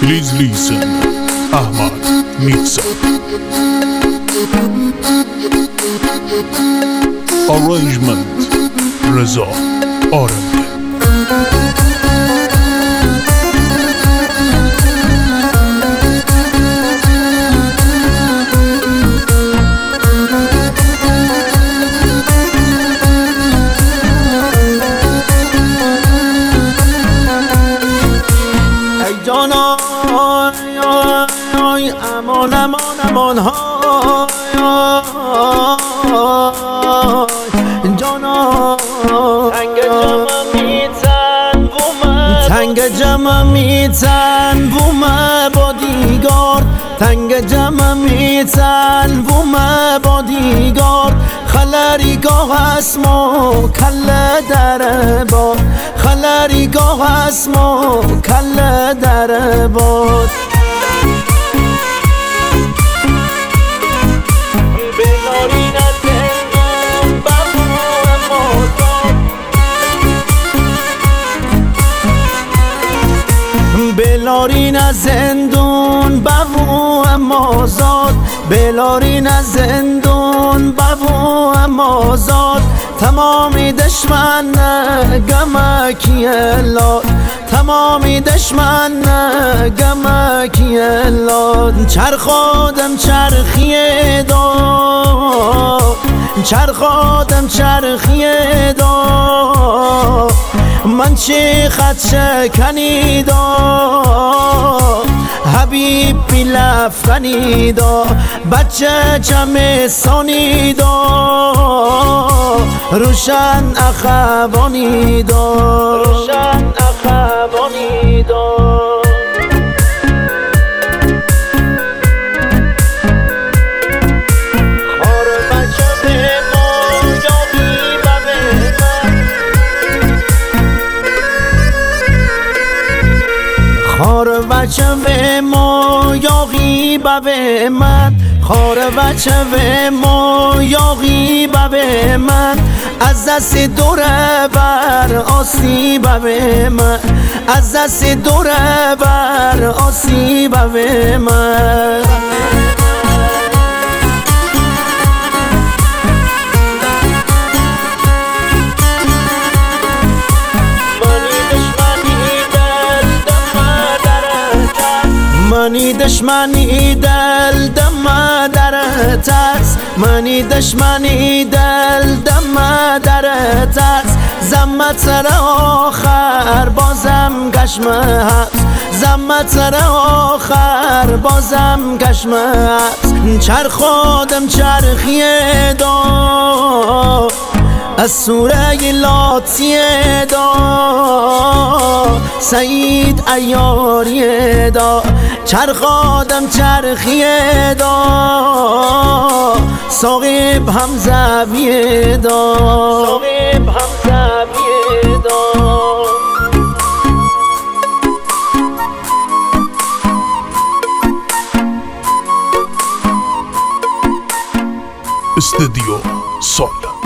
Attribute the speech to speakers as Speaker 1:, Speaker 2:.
Speaker 1: Please listen. Ahmad Mirza. Arrangement Reza Arami.
Speaker 2: امان امان امان های جانا تنگ جمع میتن بومه بادیگارد تنگ جمع میتن بومه بادیگارد خلریگاه اسمو کله در باد خلریگاه اسمو کله در باد بلارین از زندون بابو مازاد بلارین از زندون بابو مازاد تمامی دشمن گمکی لاد تمامی دشمن گمکی لاد چرخادم چرخیه داد چرخادم چرخیه داد من چی خط شکنیدا حبیب بیلفنیدا بچه جمع سانیدا روشن اخوانیدا روشن اخوانیدا خار بچه به ما یاقی به من خار بچه به ما یاقی به من از دست دوره بر آسیب به من از دست دوره بر آسیب به من منی دشمنی دل دم در ترس منی دشمنی دل دم در ترس زمت سر آخر بازم گشمه هست زمت سر آخر بازم گشمه هست چرخادم چرخیه دا از سوره لاتیه دا سعید عیاریه دا چرخادم چرخیه دا ساقب همزویه دا ساقب همزویه دا
Speaker 1: استودیو سال